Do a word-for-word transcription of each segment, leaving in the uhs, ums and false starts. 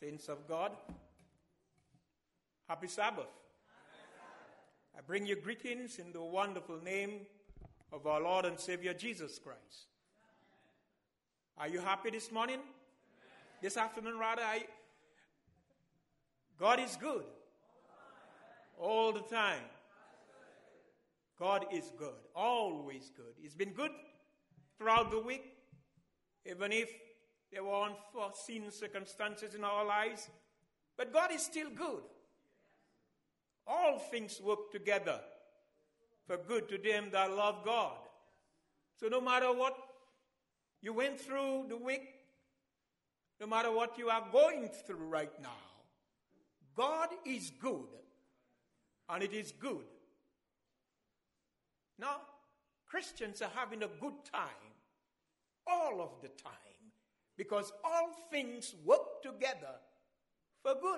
Saints of God, happy Sabbath. I bring you greetings in the wonderful name of our Lord and Savior Jesus Christ. Are you happy this morning? This afternoon, rather? I, God is good. All the time. God is good. Always good. He's been good throughout the week, even if there were unforeseen circumstances in our lives. But God is still good. All things work together for good to them that love God. So no matter what you went through the week, no matter what you are going through right now, God is good, and it is good. Now, Christians are having a good time all of the time because all things work together for good.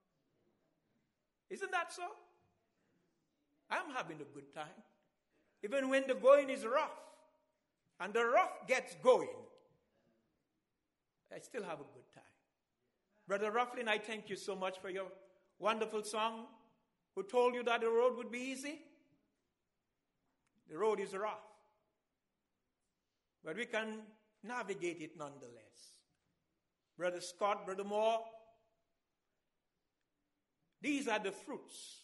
Isn't that so? I'm having a good time. Even when the going is rough and the rough gets going, I still have a good time. Brother Rufflin, I thank you so much for your wonderful song. Who told you that the road would be easy? The road is rough. But we can navigate it nonetheless. Brother Scott, Brother Moore, these are the fruits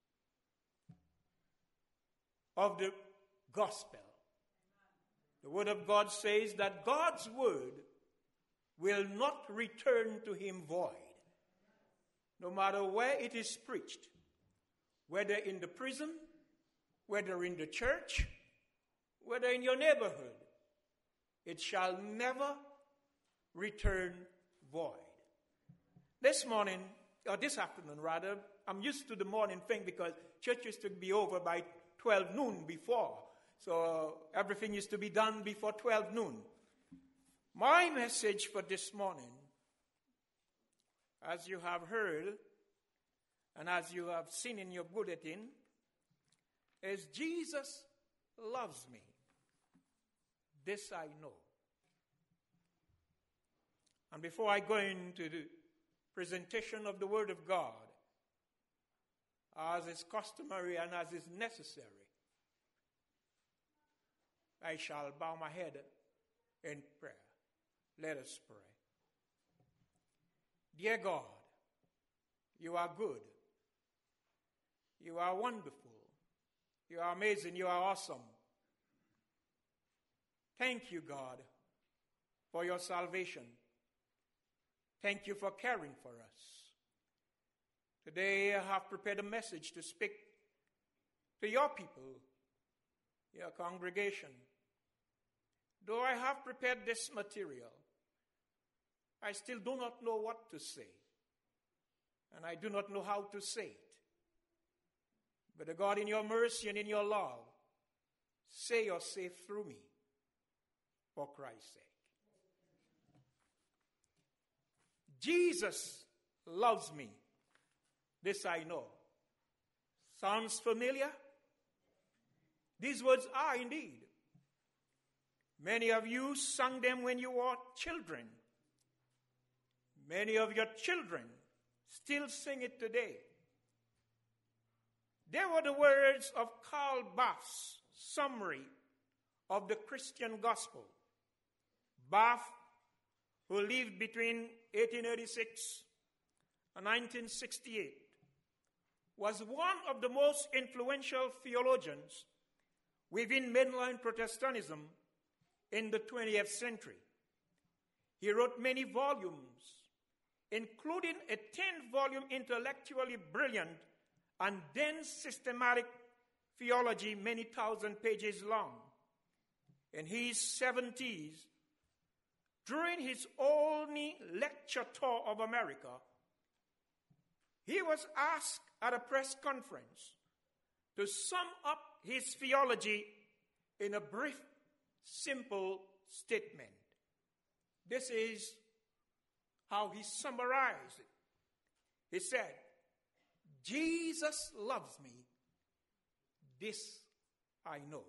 of the gospel. The word of God says that God's word will not return to him void, no matter where it is preached, whether in the prison, whether in the church, whether in your neighborhood, it shall never return void. This morning, or this afternoon rather, I'm used to the morning thing because church used to be over by twelve noon before. So everything used to be done before twelve noon. My message for this morning, as you have heard and as you have seen in your bulletin, is Jesus loves me. This I know. And before I go into the presentation of the Word of God, as is customary and as is necessary, I shall bow my head in prayer. Let us pray. Dear God, you are good. You are wonderful. You are amazing. You are awesome. Thank you, God, for your salvation. Thank you for caring for us. Today I have prepared a message to speak to your people, your congregation. Though I have prepared this material, I still do not know what to say, and I do not know how to say it. But God, in your mercy and in your love, say your say through me, for Christ's sake. Jesus loves me. This I know. Sounds familiar? These words are indeed. Many of you sang them when you were children. Many of your children still sing it today. They were the words of Karl Barth's summary of the Christian gospel. Barth, who lived between eighteen eighty-six and nineteen sixty-eight, was one of the most influential theologians within mainline Protestantism in the twentieth century. He wrote many volumes, including a ten-volume intellectually brilliant and dense systematic theology many thousand pages long. In his seventies, during his only lecture tour of America, he was asked at a press conference to sum up his theology in a brief, simple statement. This is how he summarized it. He said, Jesus loves me. This I know.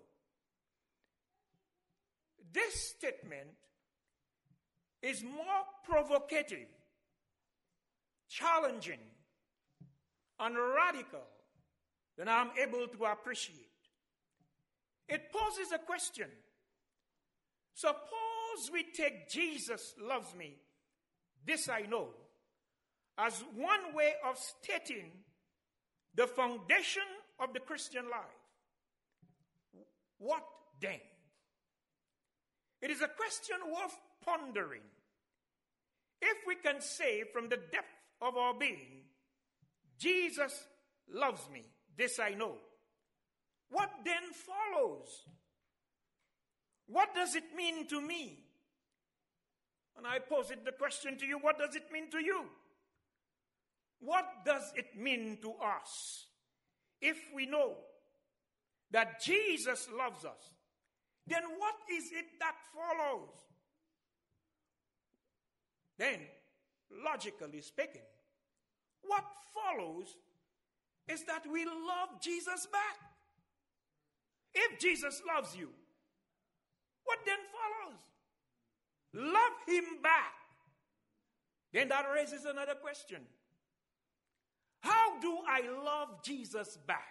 This statement is more provocative challenging and radical than I'm able to appreciate. It poses a question. Suppose we take Jesus loves me, this I know, as one way of stating the foundation of the Christian life. What then? It is a question worth pondering. If we can say from the depth of our being, Jesus loves me, this I know, what then follows? What does it mean to me? And I pose it the question to you, what does it mean to you? What does it mean to us if we know that Jesus loves us? Then what is it that follows? Then, logically speaking, what follows is that we love Jesus back. If Jesus loves you, what then follows? Love him back. Then that raises another question. How do I love Jesus back?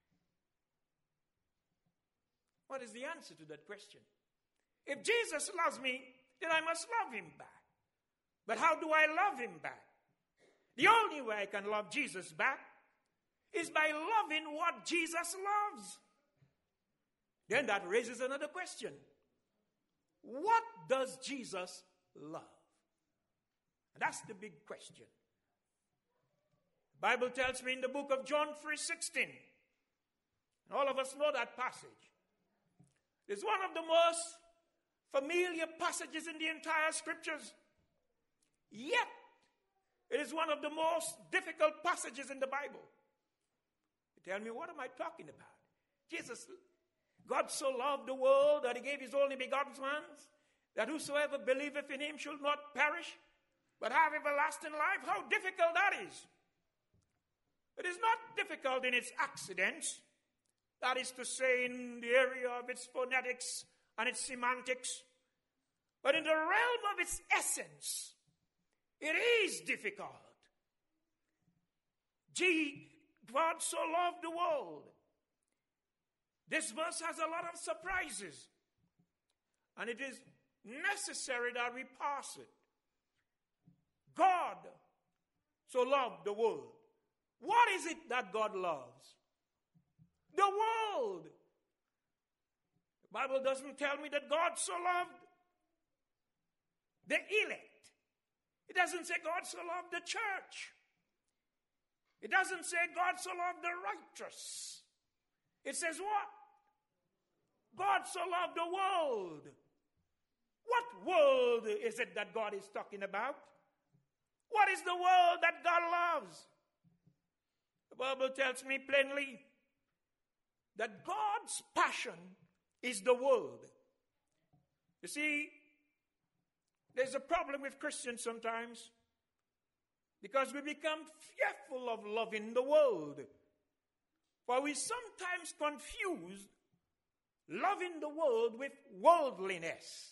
What is the answer to that question? If Jesus loves me, then I must love him back. But how do I love him back? The only way I can love Jesus back is by loving what Jesus loves. Then that raises another question. What does Jesus love? That's the big question. The Bible tells me in the book of John three sixteen, and all of us know that passage. It's one of the most familiar passages in the entire scriptures. Yet, it is one of the most difficult passages in the Bible. You tell me, what am I talking about? Jesus, God so loved the world that he gave his only begotten Son, that whosoever believeth in him should not perish, but have everlasting life. How difficult that is. It is not difficult in its accidents, that is to say, in the area of its phonetics and its semantics, but in the realm of its essence, it is difficult. Gee, God so loved the world. This verse has a lot of surprises, and it is necessary that we pass it. God so loved the world. What is it that God loves? The world. The Bible doesn't tell me that God so loved the elect. It doesn't say God so loved the church. It doesn't say God so loved the righteous. It says what? God so loved the world. What world is it that God is talking about? What is the world that God loves? The Bible tells me plainly that God's passion is the world. You see, there's a problem with Christians sometimes because we become fearful of loving the world. For we sometimes confuse loving the world with worldliness.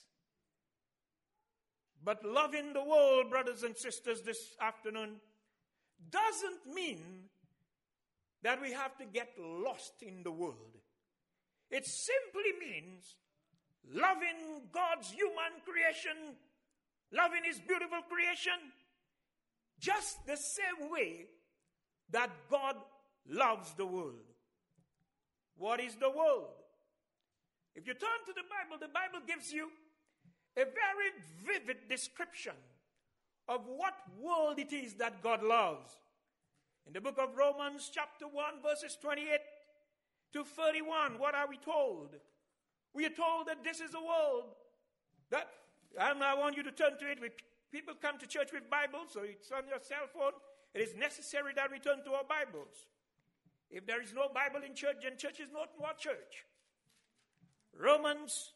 But loving the world, brothers and sisters, this afternoon doesn't mean that we have to get lost in the world. It simply means loving God's human creation, loving his beautiful creation, just the same way that God loves the world. What is the world? If you turn to the Bible, the Bible gives you a very vivid description of what world it is that God loves. In the book of Romans chapter one, verses twenty-eight to thirty-one, what are we told? We are told that this is a world that, and I want you to turn to it. With people come to church with Bibles, so it's on your cell phone. It is necessary that we turn to our Bibles. If there is no Bible in church, then church is not more church. Romans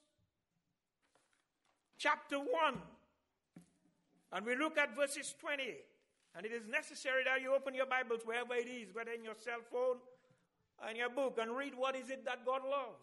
chapter one, and we look at verses twenty-eight. And it is necessary that you open your Bibles wherever it is, whether in your cell phone or in your book, and read what is it that God loves.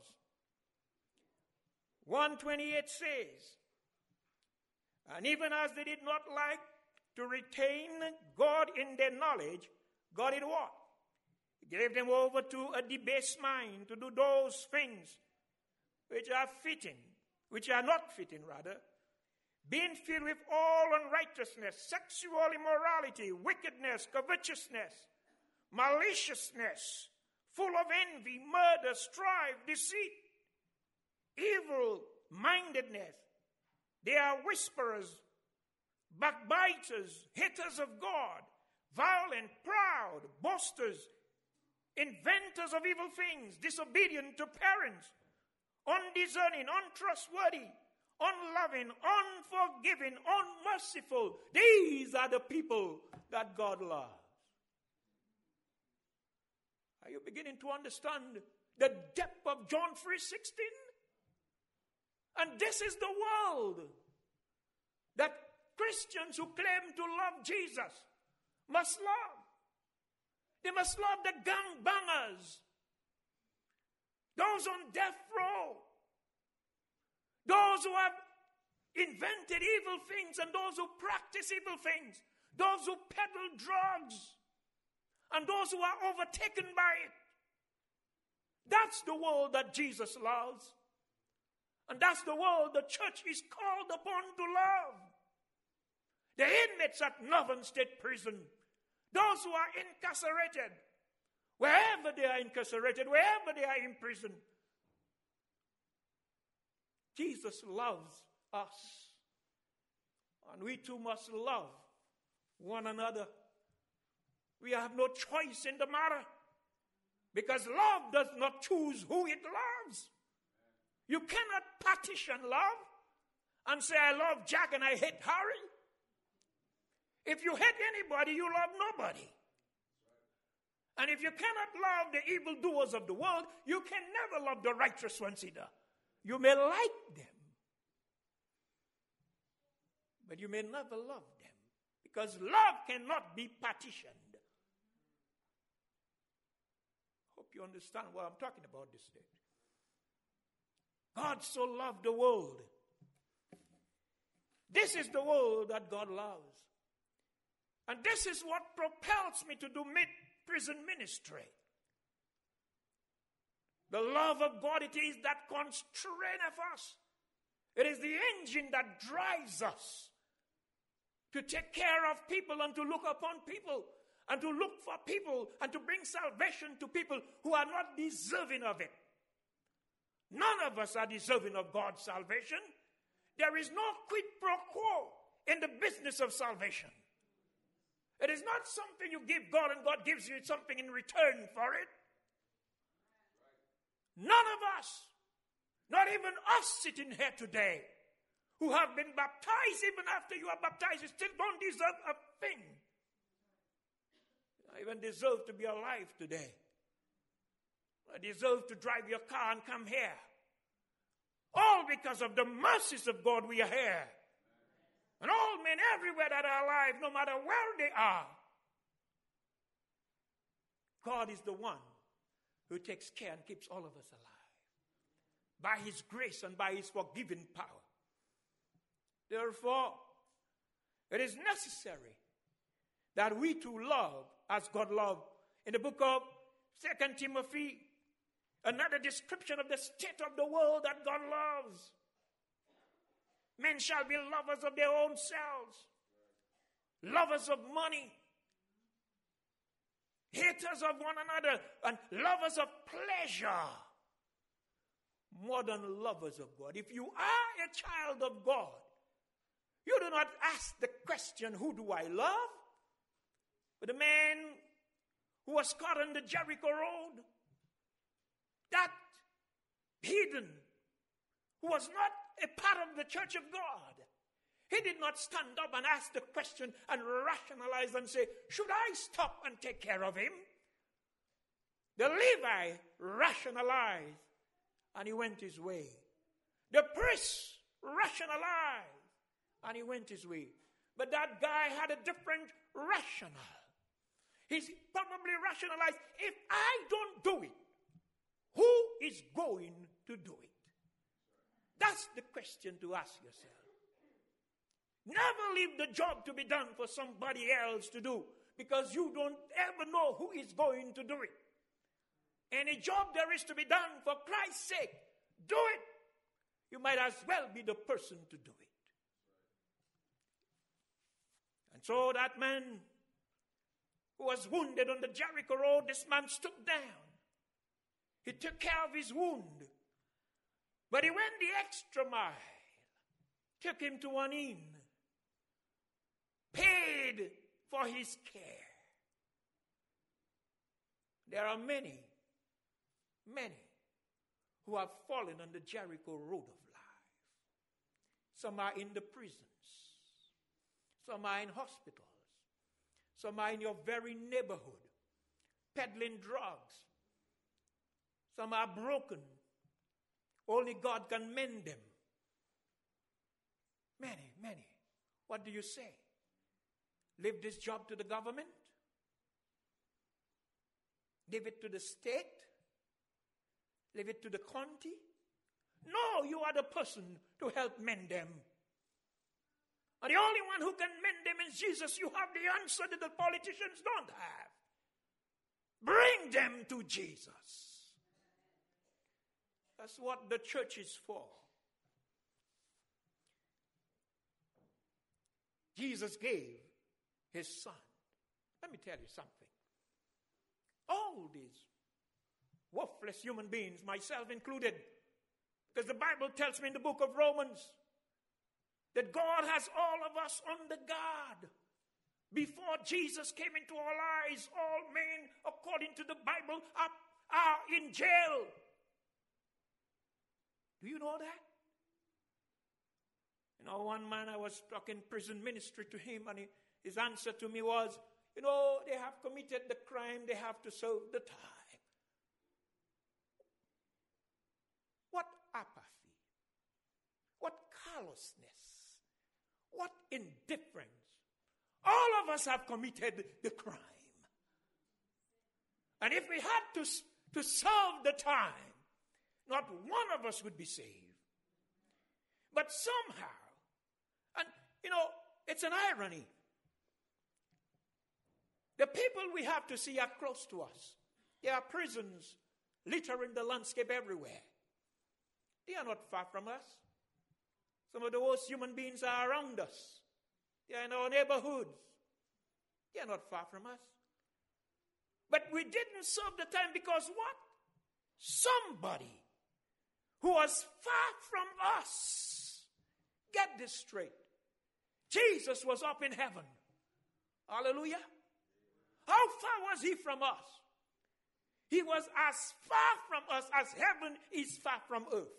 one twenty-eight says, and even as they did not like to retain God God in their knowledge, God did what? He gave them over to a debased mind to do those things which are fitting, which are not fitting rather, being filled with all unrighteousness, sexual immorality, wickedness, covetousness, maliciousness, full of envy, murder, strife, deceit, evil-mindedness. They are whisperers, backbiters, haters of God, violent, proud, boasters, inventors of evil things, disobedient to parents, undiscerning, untrustworthy, unloving, unforgiving, unmerciful. These are the people that God loves. Are you beginning to understand the depth of John three sixteen? And this is the world that Christians who claim to love Jesus must love. They must love the gangbangers, those on death row, those who have invented evil things and those who practice evil things, those who peddle drugs and those who are overtaken by it. That's the world that Jesus loves. And that's the world the church is called upon to love. The inmates at Northern State Prison, those who are incarcerated, wherever they are incarcerated, wherever they are in prison, Jesus loves us. And we too must love one another. We have no choice in the matter, because love does not choose who it loves. You cannot partition love and say, I love Jack and I hate Harry. If you hate anybody, you love nobody. And if you cannot love the evildoers of the world, you can never love the righteous ones either. You may like them, but you may never love them, because love cannot be partitioned. Hope you understand what I'm talking about this day. God so loved the world. This is the world that God loves. And this is what propels me to do mid-prison ministry. The love of God, it is that constraineth us. It is the engine that drives us to take care of people and to look upon people and to look for people and to bring salvation to people who are not deserving of it. None of us are deserving of God's salvation. There is no quid pro quo in the business of salvation. It is not something you give God and God gives you something in return for it. None of us, not even us sitting here today, who have been baptized, even after you are baptized, you still don't deserve a thing. I even deserve to be alive today. I deserve to drive your car and come here. All because of the mercies of God we are here. And all men everywhere that are alive, no matter where they are. God is the one who takes care and keeps all of us alive. By his grace and by his forgiving power. Therefore, it is necessary that we too love as God loved. In the book of Second Timothy, another description of the state of the world that God loves. Men shall be lovers of their own selves, lovers of money, haters of one another, and lovers of pleasure more than lovers of God. If you are a child of God, you do not ask the question, who do I love? But the man who was caught on the Jericho road, that heathen who was not a part of the church of God, he did not stand up and ask the question and rationalize and say, should I stop and take care of him? The Levi rationalized and he went his way. The priest rationalized and he went his way. But that guy had a different rationale. He's probably rationalized, if I don't do it, who is going to do it? That's the question to ask yourself. Never leave the job to be done for somebody else to do, because you don't ever know who is going to do it. Any job there is to be done for Christ's sake, do it. You might as well be the person to do it. And so that man who was wounded on the Jericho road, this man stood down. He took care of his wound. But he went the extra mile. Took him to an inn. Paid for his care. There are many, many who have fallen on the Jericho road of life. Some are in the prisons. Some are in hospitals. Some are in your very neighborhood, peddling drugs. Some are broken. Only God can mend them. Many, many. What do you say? Leave this job to the government? Leave it to the state? Leave it to the county? No, you are the person to help mend them. And the only one who can mend them is Jesus. You have the answer that the politicians don't have. Bring them to Jesus. That's what the church is for. Jesus gave his son. Let me tell you something. All these worthless human beings, myself included, because the Bible tells me in the book of Romans that God has all of us under guard. Before Jesus came into our lives, all men, according to the Bible, are, are in jail. Do you know that? You know, one man, I was talking prison ministry to him, and he, his answer to me was, you know, they have committed the crime, they have to serve the time. What apathy, what callousness, what indifference. All of us have committed the crime. And if we had to, to serve the time, not one of us would be saved. But somehow, and you know, it's an irony. The people we have to see are close to us. There are prisons littering the landscape everywhere. They are not far from us. Some of the worst human beings are around us. They are in our neighborhoods. They are not far from us. But we didn't serve the time because what? Somebody who was far from us. Get this straight. Jesus was up in heaven. Hallelujah. How far was he from us? He was as far from us as heaven is far from earth.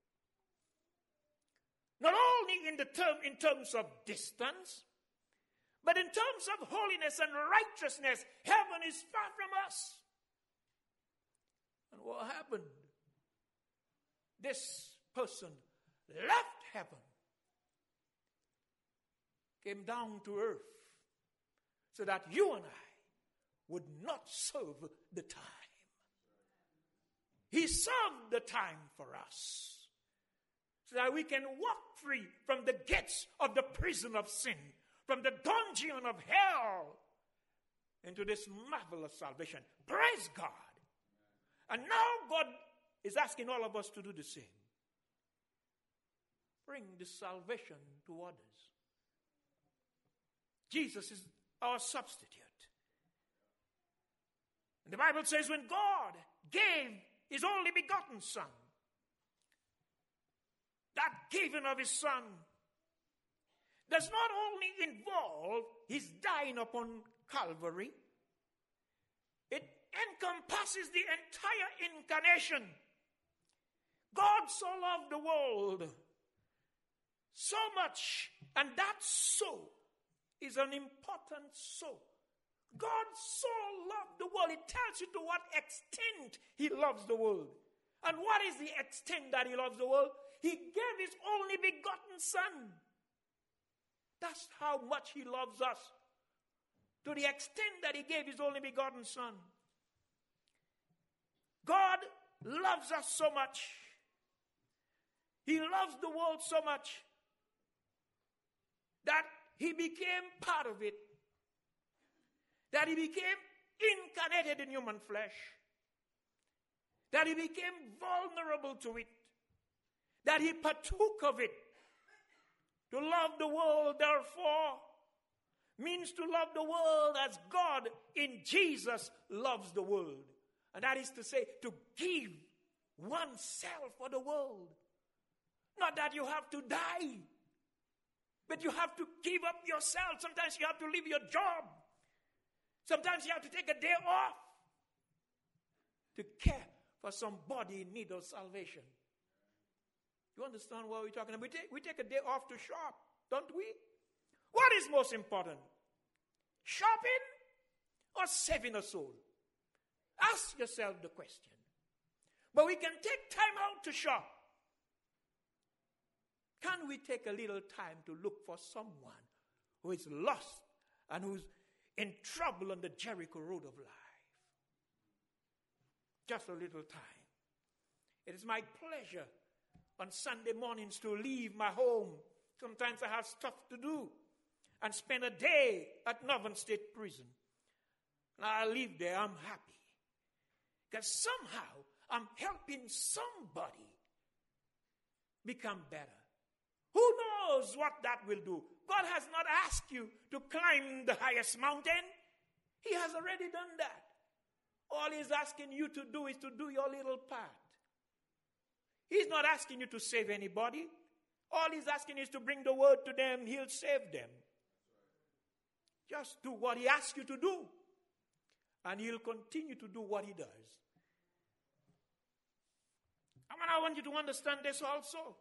Not only in the term in terms of distance, but in terms of holiness and righteousness, heaven is far from us. And what happened? This person left heaven, came down to earth, so that you and I would not serve the time. He served the time for us, so that we can walk free from the gates of the prison of sin, from the dungeon of hell, into this marvelous salvation. Praise God. And now God is asking all of us to do the same. Bring this salvation to others. Jesus is our substitute. And the Bible says when God gave his only begotten Son, that giving of his Son does not only involve his dying upon Calvary, it encompasses the entire incarnation. God so loved the world so much, and that so is an important so. God so loved the world. It tells you to what extent he loves the world. And what is the extent that he loves the world? He gave his only begotten Son. That's how much he loves us. To the extent that he gave his only begotten Son. God loves us so much. He loves the world so much that he became part of it. That that he became incarnated in human flesh, that he became vulnerable to it, that he partook of it. To love the world, therefore, means to love the world as God in Jesus loves the world. And that is to say, to give oneself for the world. Not that you have to die, but you have to give up yourself. Sometimes you have to leave your job. Sometimes you have to take a day off to care for somebody in need of salvation. You understand what we're talking about? We take, we take a day off to shop, don't we? What is most important? Shopping or saving a soul? Ask yourself the question. But we can take time out to shop. Can we take a little time to look for someone who is lost and who's in trouble on the Jericho road of life? Just a little time. It is my pleasure on Sunday mornings to leave my home. Sometimes I have stuff to do and spend a day at Northern State Prison. And I leave there, I'm happy. Because somehow I'm helping somebody become better. Who knows what that will do? God has not asked you to climb the highest mountain. He has already done that. All he's asking you to do is to do your little part. He's not asking you to save anybody. All he's asking is to bring the word to them. He'll save them. Just do what he asks you to do. And he'll continue to do what he does. I mean, I want you to understand this also.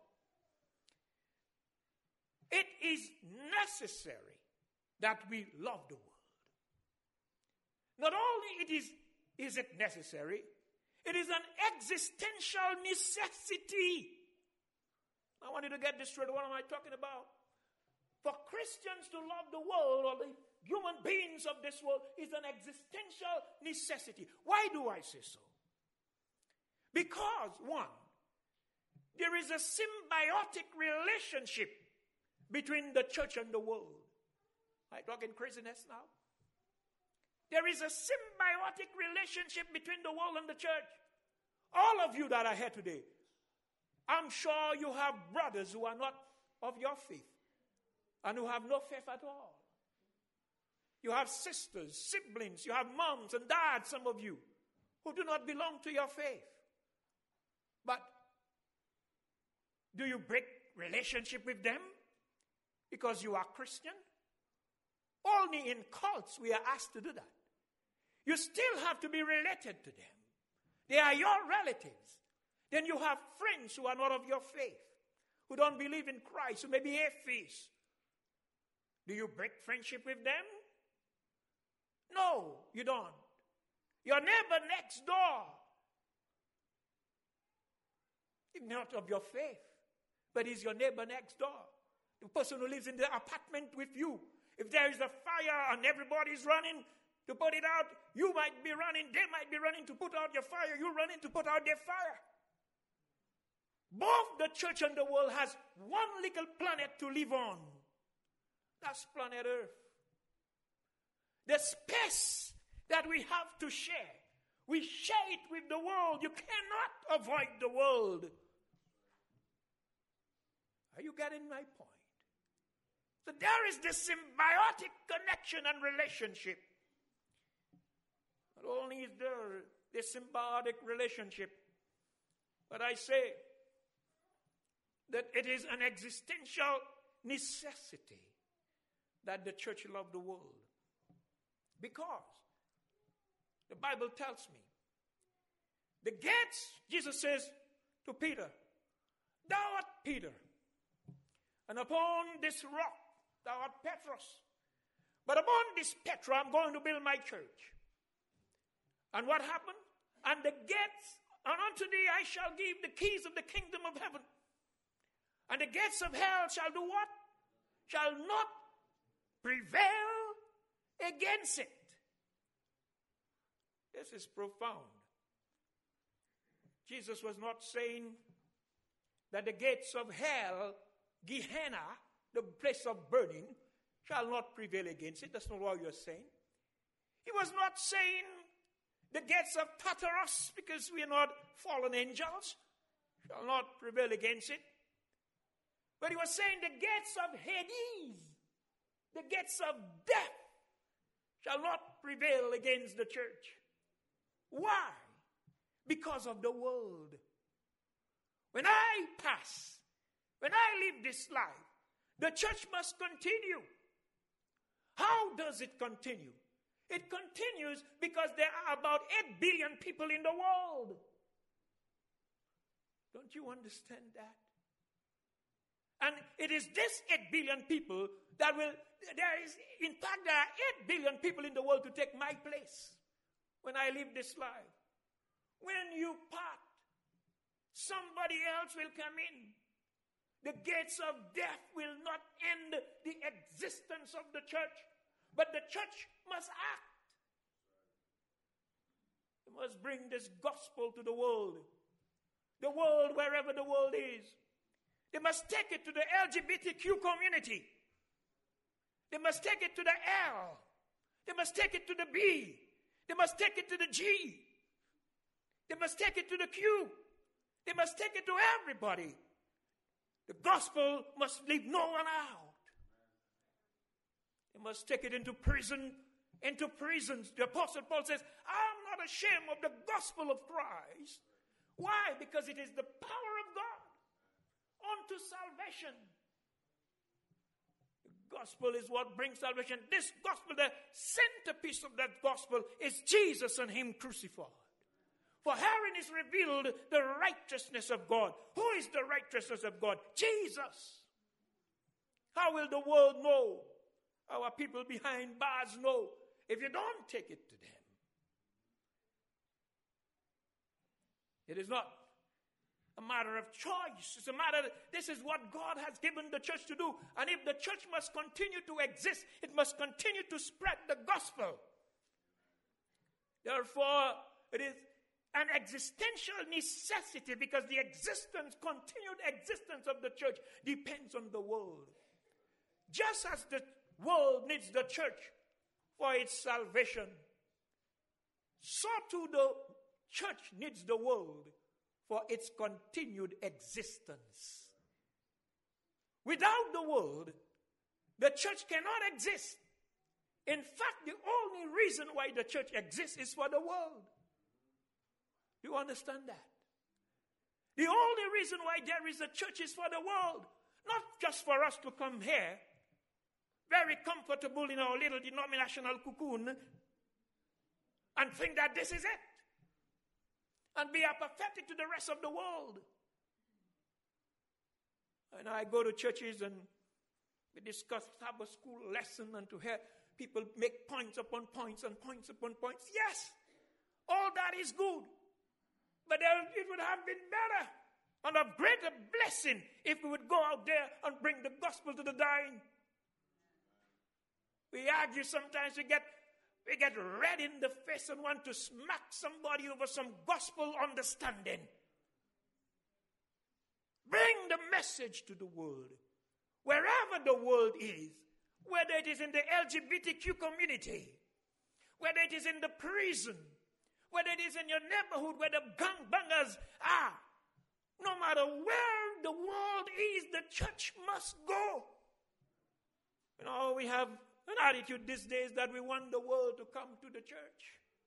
It is necessary that we love the world. Not only it is, is it necessary, it is an existential necessity. I want you to get this straight. What am I talking about? For Christians to love the world or the human beings of this world is an existential necessity. Why do I say so? Because, one, there is a symbiotic relationship between the church and the world. Am I talking craziness now? There is a symbiotic relationship between the world and the church. All of you that are here today, I'm sure you have brothers who are not of your faith and who have no faith at all. You have sisters, siblings, you have moms and dads, some of you, who do not belong to your faith. But do you break relationship with them because you are Christian? Only in cults we are asked to do that. You still have to be related to them. They are your relatives. Then you have friends who are not of your faith, who don't believe in Christ, who may be atheists. Do you break friendship with them? No, you don't. Your neighbor next door is not of your faith, but is your neighbor next door. The person who lives in the apartment with you. If there is a fire and everybody's running to put it out, you might be running, they might be running to put out your fire, you running to put out their fire. Both the church and the world has one little planet to live on. That's planet Earth. The space that we have to share, we share it with the world. You cannot avoid the world. Are you getting my point? So there is this symbiotic connection and relationship. Not only is there this symbiotic relationship, but I say that it is an existential necessity that the church love the world. Because the Bible tells me, the gates, Jesus says to Peter, thou art Peter, and upon this rock thou art Petros. But upon this Petra I'm going to build my church. And what happened? And the gates, and unto thee I shall give the keys of the kingdom of heaven. And the gates of hell shall do what? Shall not prevail against it. This is profound. Jesus was not saying that the gates of hell, Gehenna, the place of burning, shall not prevail against it. That's not what you're saying. He was not saying the gates of Tartarus, because we are not fallen angels, shall not prevail against it. But he was saying the gates of Hades, the gates of death, shall not prevail against the church. Why? Because of the world. When I pass, when I live this life, the church must continue. How does it continue? It continues because there are about eight billion people in the world. Don't you understand that? And it is this eight billion people that will, there is, in fact, there are eight billion people in the world to take my place when I live this life. When you part, somebody else will come in. The gates of death will not end the existence of the church, but the church must act. They must bring this gospel to the world. The world, wherever the world is. They must take it to the L G B T Q community. They must take it to the L. They must take it to the B. They must take it to the G. They must take it to the Q. They must take it to everybody. The gospel must leave no one out. They must take it into prison, into prisons. The Apostle Paul says, I'm not ashamed of the gospel of Christ. Why? Because it is the power of God unto salvation. The gospel is what brings salvation. This gospel, the centerpiece of that gospel is Jesus and Him crucified. For herein is revealed the righteousness of God. Who is the righteousness of God? Jesus. How will the world know? Our people behind bars know if you don't take it to them. It is not a matter of choice. It's a matter, this is what God has given the church to do. And if the church must continue to exist, it must continue to spread the gospel. Therefore, it is an existential necessity, because the existence, continued existence of the church depends on the world. Just as the world needs the church for its salvation, so too the church needs the world for its continued existence. Without the world, the church cannot exist. In fact, the only reason why the church exists is for the world. Do you understand that? The only reason why there is a church is for the world. Not just for us to come here, very comfortable in our little denominational cocoon, and think that this is it. And be apathetic to the rest of the world. And I go to churches and we discuss Sabbath school lesson, and to hear people make points upon points and points upon points. Yes, all that is good. But it would have been better and of greater blessing if we would go out there and bring the gospel to the dying. We argue sometimes, we get, we get red in the face and want to smack somebody over some gospel understanding. Bring the message to the world. Wherever the world is, whether it is in the L G B T Q community, whether it is in the prison, whether it is in your neighborhood where the gangbangers are, no matter where the world is, the church must go. You know, we have an attitude these days that we want the world to come to the church.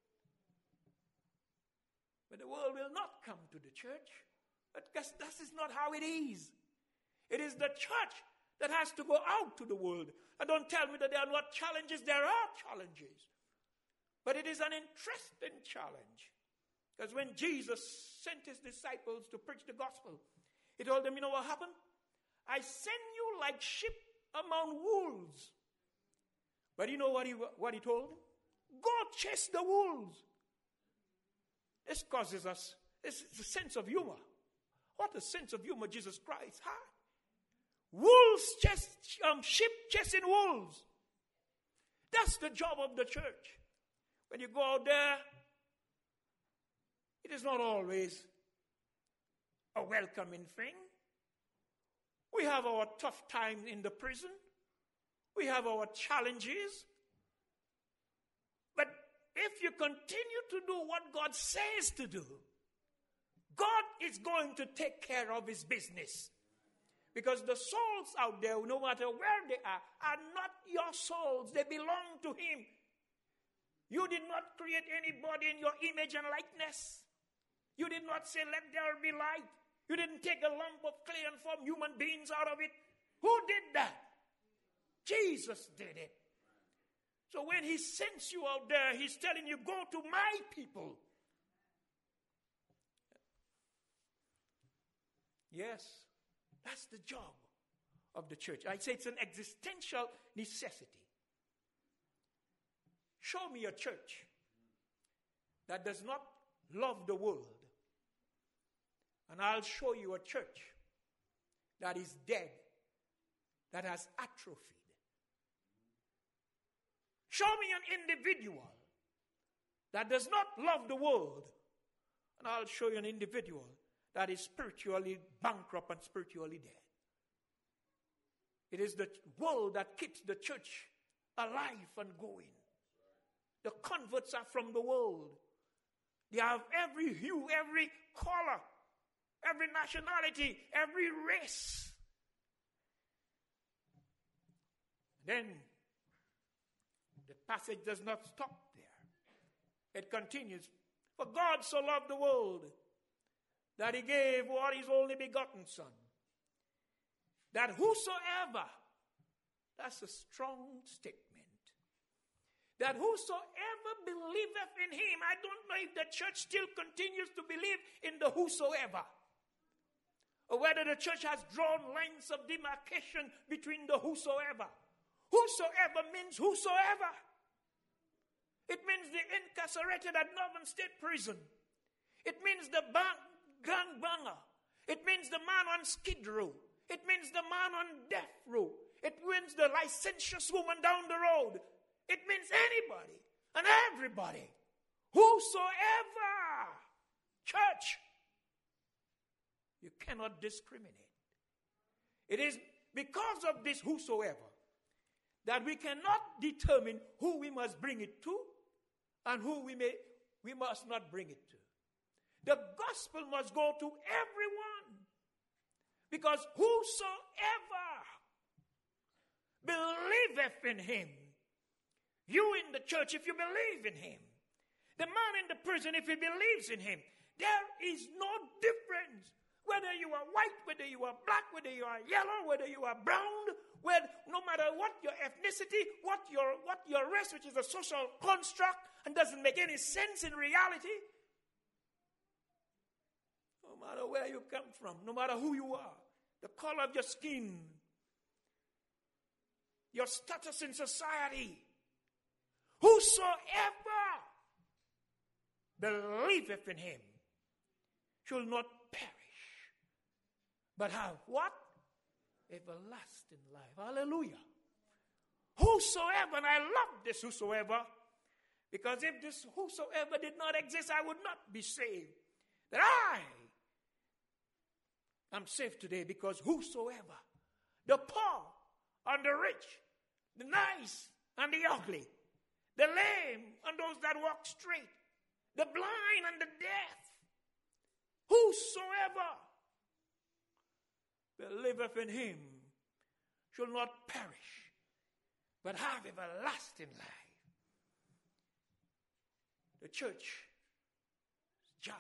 But the world will not come to the church. Because that is not how it is. It is the church that has to go out to the world. And don't tell me that there are not challenges. There are challenges. But it is an interesting challenge. Because when Jesus sent his disciples to preach the gospel, he told them, you know what happened? I send you like sheep among wolves. But you know what he, what he told them? Go chase the wolves. This causes us, this is a sense of humor. What a sense of humor Jesus Christ had. Wolves chase, um, sheep chasing wolves. That's the job of the church. When you go out there, it is not always a welcoming thing. We have our tough times in the prison. We have our challenges. But you continue to do what God says to do, God is going to take care of his business. Because the souls out there, no matter where they are, are not your souls. They belong to him. You did not create anybody in your image and likeness. You did not say, let there be light. You didn't take a lump of clay and form human beings out of it. Who did that? Jesus did it. So when he sends you out there, he's telling you, go to my people. Yes, that's the job of the church. I say it's an existential necessity. Show me a church that does not love the world, and I'll show you a church that is dead, that has atrophied. Show me an individual that does not love the world, and I'll show you an individual that is spiritually bankrupt and spiritually dead. It is the world that keeps the church alive and going. The converts are from the world. They have every hue, every color, every nationality, every race. Then the passage does not stop there. It continues. For God so loved the world that he gave what his only begotten Son, that whosoever, that's a strong statement, that whosoever believeth in him. I don't know if the church still continues to believe in the whosoever, or whether the church has drawn lines of demarcation between the whosoever. Whosoever means whosoever. It means the incarcerated at Northern State Prison. It means the bang, gang banger. It means the man on Skid Row. It means the man on death row. It means the licentious woman down the road. It means anybody and everybody. Whosoever. Church. You cannot discriminate. It is because of this whosoever that we cannot determine who we must bring it to and who we may we must not bring it to. The gospel must go to everyone. Because whosoever believeth in him, you in the church, if you believe in him, the man in the prison, if he believes in him, there is no difference. Whether you are white, whether you are black, whether you are yellow, whether you are brown, whether, no matter what your ethnicity, what your, what your race, which is a social construct and doesn't make any sense in reality, no matter where you come from, no matter who you are, the color of your skin, your status in society, whosoever believeth in him shall not perish, but have what? Everlasting life. Hallelujah. Whosoever, and I love this whosoever, because if this whosoever did not exist, I would not be saved. That I am saved today because whosoever, the poor and the rich, the nice and the ugly, the lame and those that walk straight, the blind and the deaf, whosoever believeth in him shall not perish, but have everlasting life. The church's job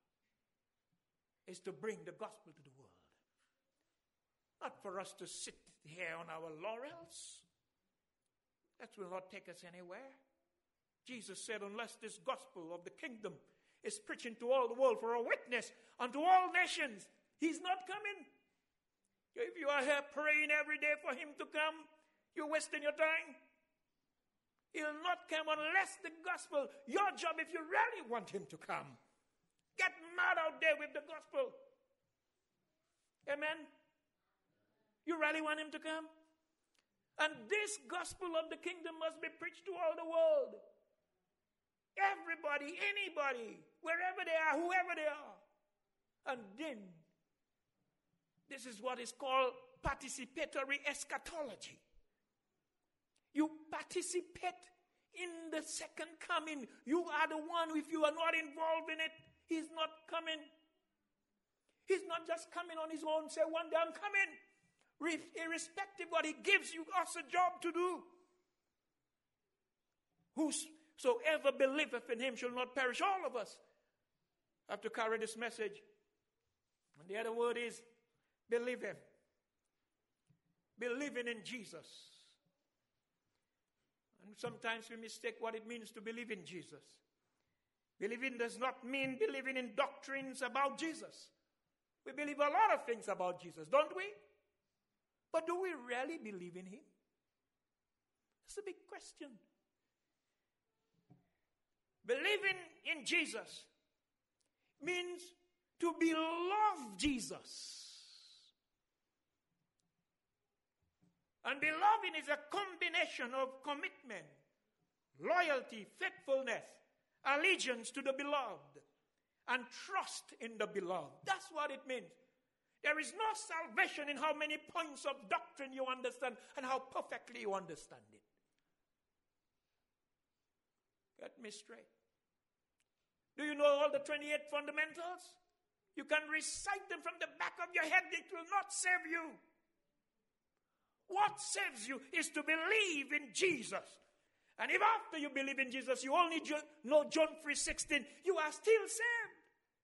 is to bring the gospel to the world. Not for us to sit here on our laurels. That will not take us anywhere. Jesus said, unless this gospel of the kingdom is preaching to all the world for a witness unto all nations, he's not coming. If you are here praying every day for him to come, you're wasting your time. He'll not come unless the gospel, your job if you really want him to come. Get mad out there with the gospel. Amen? You really want him to come? And this gospel of the kingdom must be preached to all the world. Everybody, anybody, wherever they are, whoever they are. And then, this is what is called participatory eschatology. You participate in the second coming. You are the one, if you are not involved in it, he's not coming. He's not just coming on his own, say one day I'm coming. Irrespective of what he gives you us a job to do. Whosoever believeth in him shall not perish. All of us have to carry this message. And the other word is believeth. Believing in Jesus. And sometimes we mistake what it means to believe in Jesus. Believing does not mean believing in doctrines about Jesus. We believe a lot of things about Jesus, don't we? But do we really believe in him? That's a big question. Believing in Jesus means to beloved Jesus. And beloved is a combination of commitment, loyalty, faithfulness, allegiance to the beloved, and trust in the beloved. That's what it means. There is no salvation in how many points of doctrine you understand and how perfectly you understand it. Get me straight. Do you know all the twenty-eight fundamentals? You can recite them from the back of your head. It will not save you. What saves you is to believe in Jesus. And if after you believe in Jesus, you only know John three sixteen, you are still saved.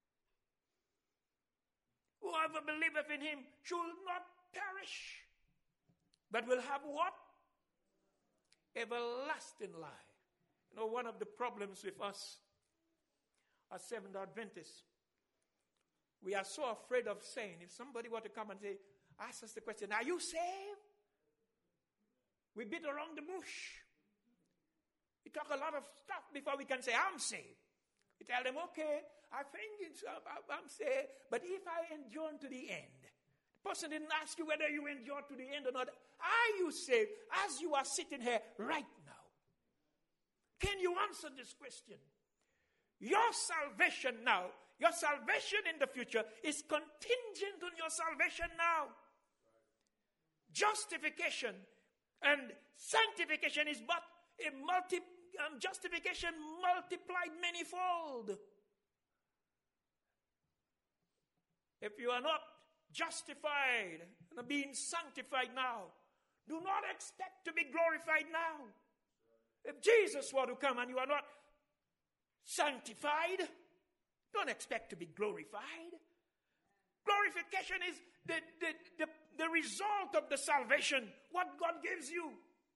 Whoever believeth in him should not perish, but will have what? Everlasting life. You know, one of the problems with us as Seventh-day Adventists, we are so afraid of saying, if somebody were to come and say, ask us the question, are you saved? We beat around the bush. We talk a lot of stuff before we can say, I'm saved. We tell them, okay, I think it's, uh, I'm saved, but if I endure to the end, the person didn't ask you whether you endure to the end or not. Are you saved as you are sitting here right now? Can you answer this question? Your salvation now, your salvation in the future is contingent on your salvation now. Justification and sanctification is but a multi, um, justification multiplied manifold. If you are not justified and being sanctified now, do not expect to be glorified now. If Jesus were to come and you are not sanctified, don't expect to be glorified. Glorification is the, the, the, the result of the salvation, what God gives you.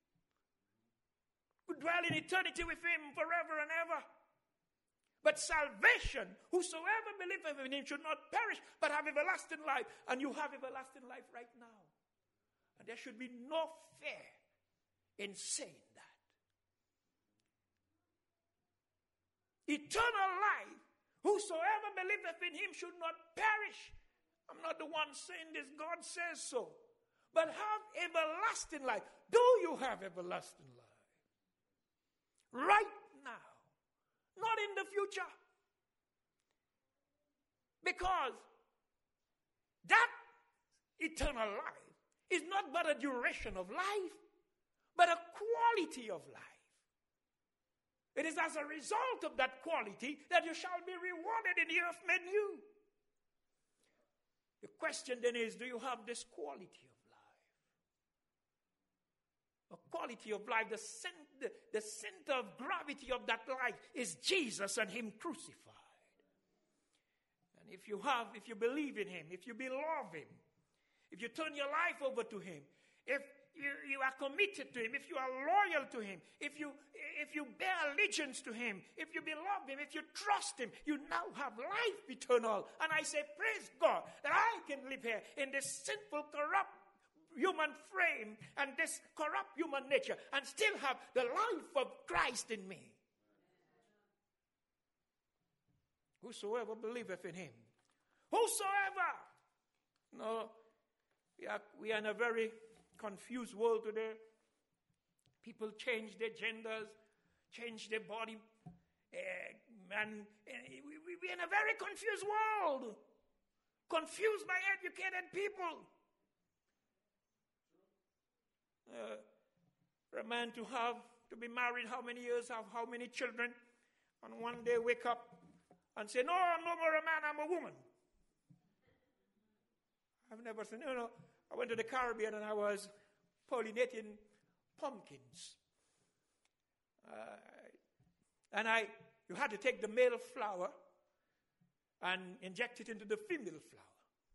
To dwell in eternity with him forever and ever. But salvation, whosoever believeth in him should not perish, but have everlasting life. And you have everlasting life right now. And there should be no fear in saying that. Eternal life, whosoever believeth in him should not perish. I'm not the one saying this, God says so. But have everlasting life. Do you have everlasting life? Right now. Not in the future. Because that eternal life is not but a duration of life, but a quality of life. It is as a result of that quality that you shall be rewarded in the earth made new. The question then is, do you have this quality of life? A quality of life, the center, the center of gravity of that life is Jesus and him crucified. And if you have, if you believe in him, if you beloved him, if you turn your life over to him, if you, you are committed to him, if you are loyal to him, if you, if you bear allegiance to him, if you beloved him, if you trust him, you now have life eternal. And I say, praise God that I can live here in this sinful, corrupt human frame and this corrupt human nature and still have the life of Christ in me. Whosoever believeth in him. Whosoever. No, we are, we are in a very confused world today. People change their genders, change their body, uh, and uh, we, we, we're in a very confused world. Confused by educated people. Uh, for a man to have, to be married, how many years, have how many children, and one day wake up and say, no, I'm no more a man, I'm a woman. I've never said, no, no. I went to the Caribbean and I was pollinating pumpkins. Uh, and I, you had to take the male flower and inject it into the female flower.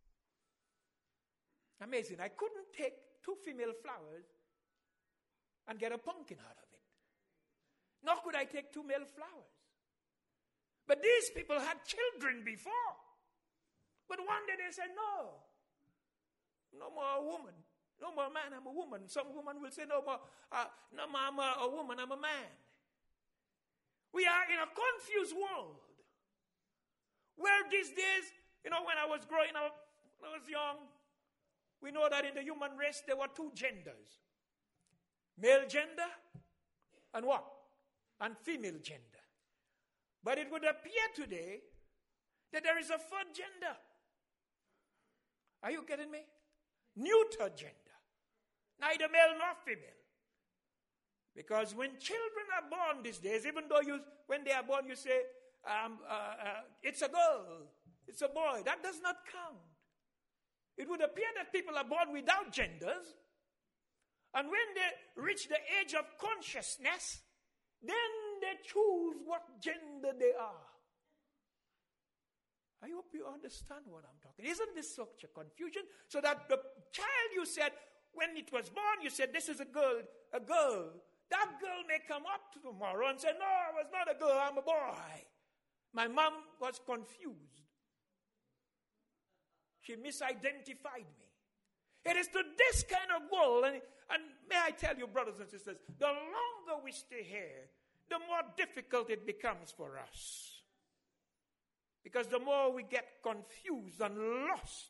Amazing. I couldn't take two female flowers and get a pumpkin out of it. Nor could I take two male flowers. But these people had children before. But one day they said, no. No more a woman. No more man, I'm a woman. Some woman will say, no more, uh, no more I'm a, a woman, I'm a man. We are in a confused world. Where these days, you know, when I was growing up, when I was young, we know that in the human race there were two genders. Male gender and what? And female gender. But it would appear today that there is a third gender. Are you getting me? Neuter gender. Neither male nor female. Because when children are born these days, even though you, when they are born you say, um, uh, uh, it's a girl, it's a boy, that does not count. It would appear that people are born without genders, and when they reach the age of consciousness, then they choose what gender they are. I hope you understand what I'm talking. Isn't this such a confusion? So that the child you said, when it was born, you said, this is a girl, a girl. That girl may come up tomorrow and say, no, I was not a girl, I'm a boy. My mom was confused. She misidentified me. It is to this kind of world, and, and may I tell you, brothers and sisters, the longer we stay here, the more difficult it becomes for us. Because the more we get confused and lost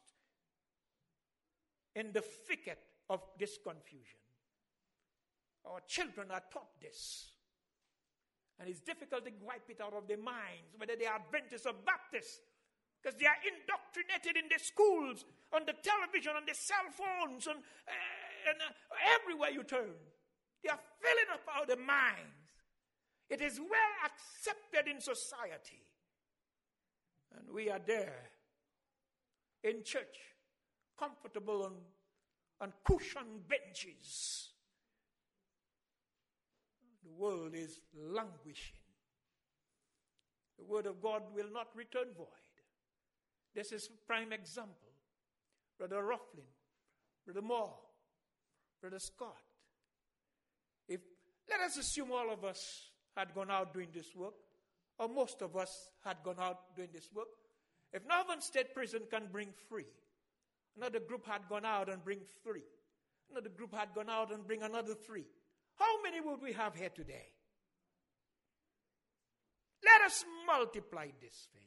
in the thicket of this confusion. Our children are taught this. And it's difficult to wipe it out of their minds, whether they are Adventists or Baptists. Because they are indoctrinated in the schools, on the television, on the cell phones, and, uh, and uh, everywhere you turn. They are filling up our minds. It is well accepted in society. And we are there in church, comfortable on, on cushioned benches. The world is languishing. The word of God will not return void. This is a prime example. Brother Rufflin, Brother Moore, Brother Scott. If let us assume all of us had gone out doing this work, or most of us had gone out doing this work. If Northern State Prison can bring three, another group had gone out and bring three, another group had gone out and bring another three. How many would we have here today? Let us multiply this thing.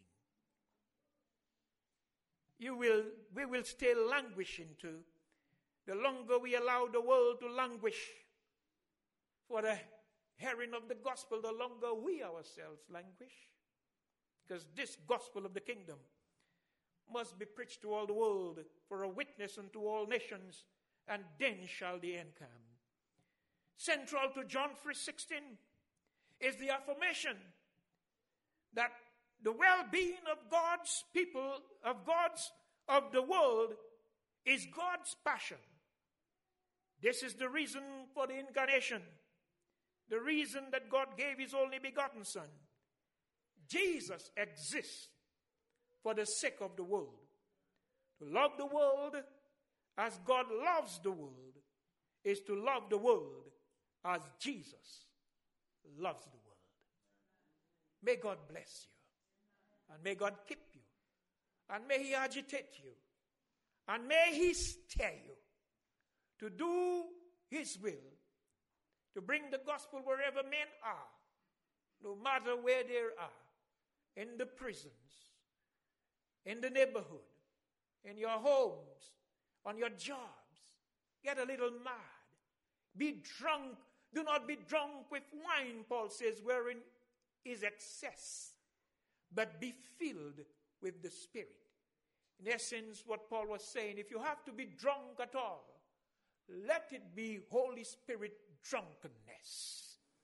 You will, we will stay languishing too. The longer we allow the world to languish for the hearing of the gospel, the longer we ourselves languish. Because this gospel of the kingdom must be preached to all the world for a witness unto all nations, and then shall the end come. Central to John three sixteen is the affirmation that the well-being of God's people, of God's, of the world, is God's passion. This is the reason for the incarnation. The reason that God gave his only begotten Son. Jesus exists for the sake of the world. To love the world as God loves the world is to love the world as Jesus loves the world. May God bless you. And may God keep you. And may he agitate you. And may he stir you to do his will. To bring the gospel wherever men are. No matter where they are. In the prisons. In the neighborhood. In your homes. On your jobs. Get a little mad. Be drunk. Do not be drunk with wine, Paul says, wherein is excess. But be filled with the Spirit. In essence, what Paul was saying, if you have to be drunk at all, let it be Holy Spirit drunkenness.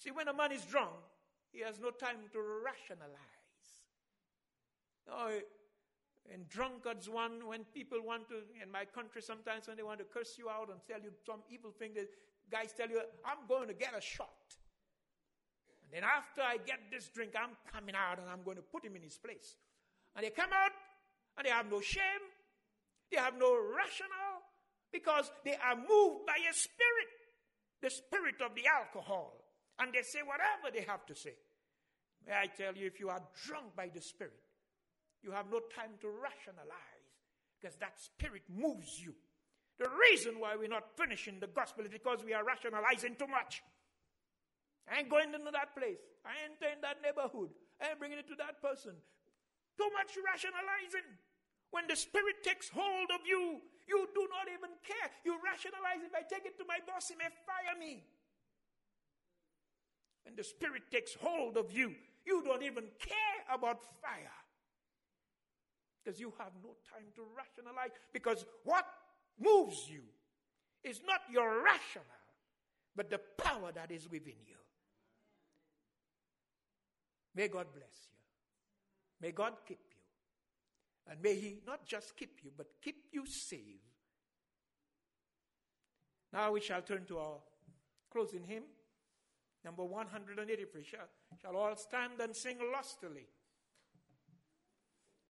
See, when a man is drunk, he has no time to rationalize. No, in drunkards, one, when people want to, in my country sometimes when they want to curse you out and tell you some evil thing, the guys tell you, I'm going to get a shot. And then after I get this drink, I'm coming out and I'm going to put him in his place. And they come out and they have no shame. They have no rationale because they are moved by a spirit, the spirit of the alcohol. And they say whatever they have to say. May I tell you, if you are drunk by the spirit, you have no time to rationalize because that spirit moves you. The reason why we're not finishing the gospel is because we are rationalizing too much. I ain't going into that place. I ain't in that neighborhood. I ain't bringing it to that person. Too much rationalizing. When the spirit takes hold of you, you do not even care. You rationalize, if I take it to my boss, he may fire me. When the spirit takes hold of you, you don't even care about fire. Because you have no time to rationalize. Because what moves you is not your rationale, but the power that is within you. May God bless you. May God keep you. And may he not just keep you, but keep you safe. Now we shall turn to our closing hymn. Number one hundred eighty-three. Shall, shall all stand and sing lustily?